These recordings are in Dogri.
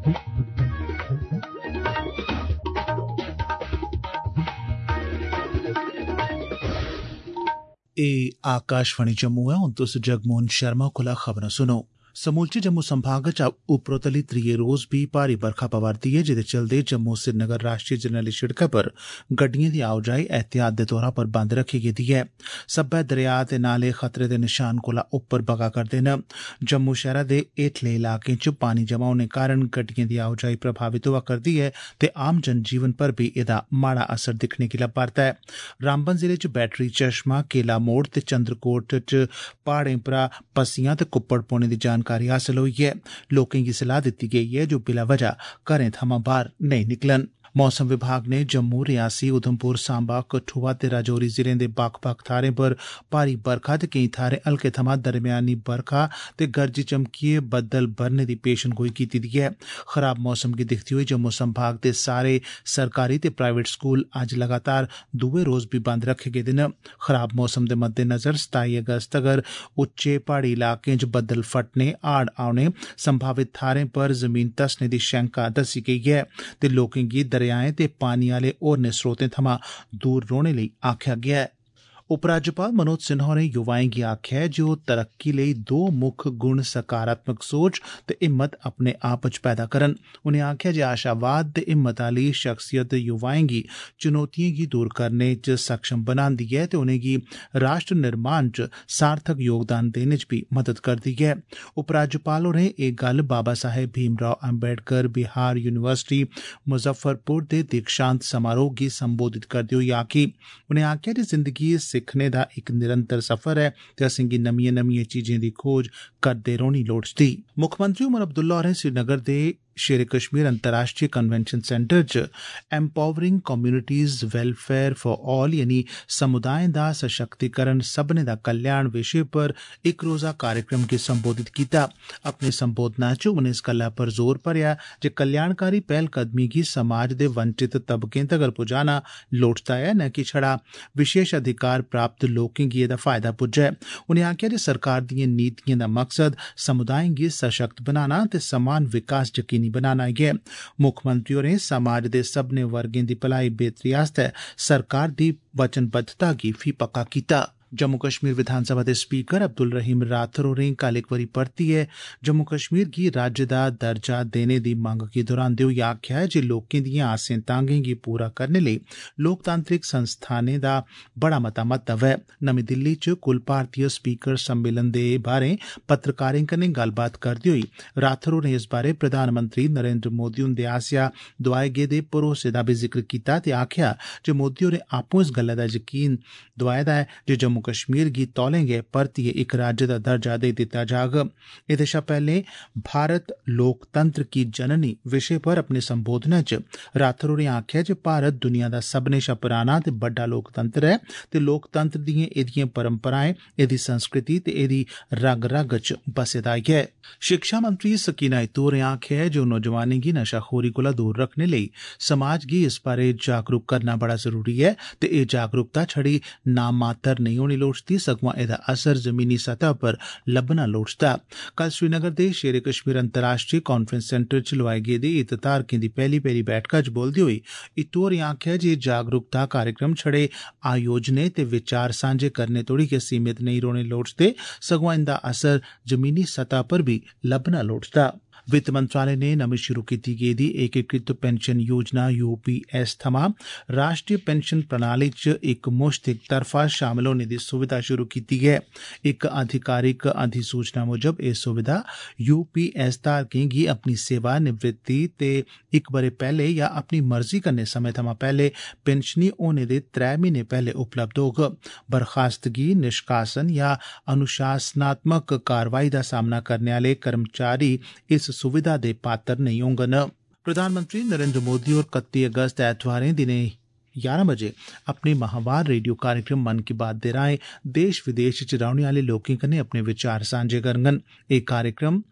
आकाशवाणी जम्मू है। हुण तुस जगमोहन शर्मा कोला खबरां सुनो। समूलचे जम्मू संभाग च उपरोतली त्रिये रोज भी भारी बरखा पवा'रदी ऐ, जेदे चलदे जम्मू श्रीनगर राष्ट्रीय जरनैली शिड़कै पर गड्डिएं दी आओजाई एहतियात दे तौरा पर बंद रखी गेदी ऐ। सब्बै दरिया ते नाले खतरे दे निशान कोला उप्पर बगा करदे न। जम्मू शैहरा दे हेठले इलाकें च पानी जमा होने कारण गड्डिएं दी आओजाई प्रभावित होआ करदी ऐ ते आम जनजीवन पर भी एदा माड़ा असर दिक्खने गी लब्भा'रदा ऐ। रामबन जिले च बैटरी चश्मा, केला मोड़ ते चंद्रकोट च प्हाड़ें परा पस्सियां ते कुप्पड़ पौने दी जानकारी हासल होई ऐ। लोकें गी सलाह दित्ती गेई ऐ जो बिला वजह घरें थमां बाहर नेईं निकलन। मौसम विभाग ने जम्मू, रियासी, उधमपुर, सांबा, कठुआ ते राजौरी जिलें दे बक्ख-बक्ख थाह्रें पर भारी बरखा ते केईं थाह्रें हल्के थमां दरम्यानी बरखा ते गरज चमकिए बद्दल बरने दी पेशनगोई कीती दी ऐ। खराब मौसम गी दिक्खदे होई जम्मू संभाग दे सारे सरकारी ते प्राइवेट स्कूल अज्ज लगातार दुए रोज भी बंद रखे गेदे न। खराब मौसम दे मद्देनजर 27 अगस्त तगर उच्चे प्हाड़ी इलाकें च बद्दल फटने, हाड़ औने, संभावित थाह्रें पर जमीन धसने दी शैंका दस्सी गेई ऐ ते लोकें गी दरियाएं ते पानी आले होरनें स्रोतें थमां दूर रौह्ने लेई आखेआ गेआ ऐ। उपराज्यपाल मनोज सिन्हा होरें युवाएं गी आखेआ ऐ जे ओह् तरक्की लेई दो मुक्ख गुण सकारात्मक सोच ते हिम्मत अपने आप च पैदा करन। उनें आखेआ जे आशावाद ते हिम्मत आह्ली शख्सियत युवाएं गी चुनौतिएं गी दूर करने च सक्षम बनांदी ऐ ते उनेंगी राष्ट्र निर्माण च सार्थक योगदान देने च भी मदद करदी ऐ। उपराज्यपाल होरें एह् गल्ल बाबा साहेब भीमराव अम्बेडकर बिहार यूनिवर्सिटी मुजफ्फरपुर दे दीक्षांत समारोह गी संबोधित करदे होई आखी। उनें आखेआ जे जिंदगी सिक्खने दा इक निरंतर सफर ऐ ते असेंगी नमियें चीजें दी खोज करदे रौह्नी लोड़चदी। मुक्खमंत्री उमर अब्दुल्ला होरें श्रीनगर दे शेरे कश्मीर अंतर्राष्ट्रीय कन्वेंशन सेंटर च empowering communities welfare for all यानी समुदायें दा सशक्तिकरण सब्भनें दा कल्याण विषय पर इक रोजा कार्यक्रम गी संबोधित कीता। अपने संबोधना च उनें इस गल्ला पर जोर भरेआ जे कल्याणकारी पैह्लकदमी गी समाज दे वंचित तबकें तगर पुजाना लोड़चदा ऐ, न कि छड़ा विशेष अधिकार प्राप्त लोकें गी एह्दा फायदा पुज्जै। उनें आखेआ जे सरकार दिएं नीतिएं दा मकसद समुदायें गी सशक्त बनाना ते समान विकास यकीनी बनाना ऐ। मुक्खमंत्री होरें समाज दे सब्भनें वर्गें दी भलाई बेहतरी आस्तै सरकार दी वचनबद्धता गी फ्ही पक्का कीता। जम्मू कश्मीर विधानसभा दे स्पीकर अब्दुल रहीम राथर होरें कल इक बारी परतियै जम्मू कश्मीर गी राज्य दा दर्जा देने दी मंग गी दोहरांदे होई आखेआ जे लोकें दिएं आसें तांगें गी पूरा करने लेई लोकतांत्रिक संस्थानें दा बड़ा मता महत्व ऐ। नमीं दिल्ली च कुल भारतीय स्पीकर सम्मेलन दे बारे पत्रकारें कन्नै गल्लबात करदे होई राथर होरें इस बारे प्रधानमंत्री नरेंद्र मोदी हुंदे आसेआ दोआए गेदे भरोसे दा बी जिक्र कीता ते आखेआ जे मोदी होरें आपूं इस गल्लै दा यकीन दोआए दा ऐ जे जम्मू कश्मीर गी तौलें गै परतियै इक राज्य दा दर्जा देई दित्ता जाग। एह्दे शा पैह्ले भारत लोकतंत्र की जननी विषय पर अपने संबोधनै च राथर होरें आखेआ जे भारत दुनिया दा सब्भनें शा पराना ते बड्डा लोकतंत्र ऐ ते लोकतंत्र दिएं एह्दिएं परंपराएं, एह्दी संस्कृति ते एह्दी रग-रग च बसे दा ऐ। शिक्षा मंत्री सकीना इत्तू होरें आखेआ ऐ जे ओह् नौजवानें गी नशाखोरी कोला दूर रखने लेई समाज गी इस बारे जागरूक करना बड़ा जरूरी ऐ ते एह् जागरूकता छड़ी नाम मात्तर नेईं होनी लोड़चदी, सगुआं एह्दा असर जमीनी सतह पर लब्भना लोड़चदा। कल श्रीनगर दे शेरे कश्मीर अंतर्राष्ट्रीय कांफ्रेंस सेंटर च लोआए गेदे हितधारकें दी पैह्ली बैठका च बोलदे होई इत्तू होरें आखेआ जे जागरूकता कार्यक्रम छड़े आयोजनें ते विचार सांझे करने तोड़ी गै सीमित नेईं रौह्ने लोड़चदे, सगुआं इंदा असर जमीनी सतह पर भी लब्भना लोड़चदा। वित्त मंत्रालय ने नमीं शुरू कीती गेदी एकीकृत पेंशन योजना यूपीएस थमां राष्ट्रीय पेंशन प्रणाली च इक मुश्त इक तरफा शामल होने दी सुविधा शुरू कीती ऐ। इक आधिकारिक अधिसूचना मुजब एह् सुविधा यूपीएस धारकें गी अपनी सेवा निवृत्ति ते इक बरे पैह्ले या अपनी मर्जी कन्नै समें थमां पैह्ले पेंशनी होने दे 3 म्हीने पैह्ले उपलब्ध होग। बरखास्तगी, निष्कासन या अनुशासनात्मक कार्रवाई दा सामना करने आह्ले कर्मचारी इस सुविधा दे पात्र नेईं होंगन। प्रधानमंत्री नरेंद्र मोदी होर 31 अगस्त ऐतवारें दिनें 11 बजे अपने माहवार रेडियो कार्यक्रम मन की बात दे राएं देश विदेश च रौह्ने आह्ले लोकें कन्नै अपने विचार सांझे करङन। एह् कार्यक्रम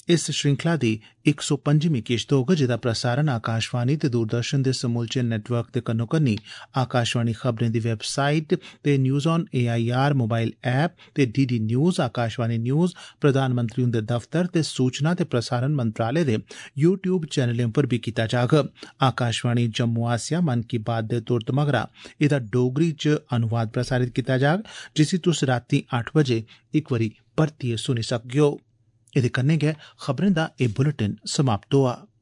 इस श्रृंखला दी 105वीं किश्त होग, जेदा प्रसारण आकाशवाणी ते दूरदर्शन दे समूलचे नेटवर्क दे कन्नो-कन्नी आकाशवाणी खबरें दी वैबसाइट ते news on AIR mobile app ते DD न्यूज़, आकाशवाणी न्यूज़, प्रधानमंत्री हुंदे दफ्तर ते सूचना ते प्रसारण मंत्रालय दे YouTube चैनलें पर बी कीता जाग। आकाशवाणी जम्मू आसेआ मन की बात दे तुरत मगरा एह्दा डोगरी च अनुवाद प्रसारित कीता जाग, जिसी तुस रातीं 8 बजे इक बारी परतियै सुनी सकगेओ। एह्दे कन्नै गै खबरें दा एह् बुलेटिन समाप्त होआ।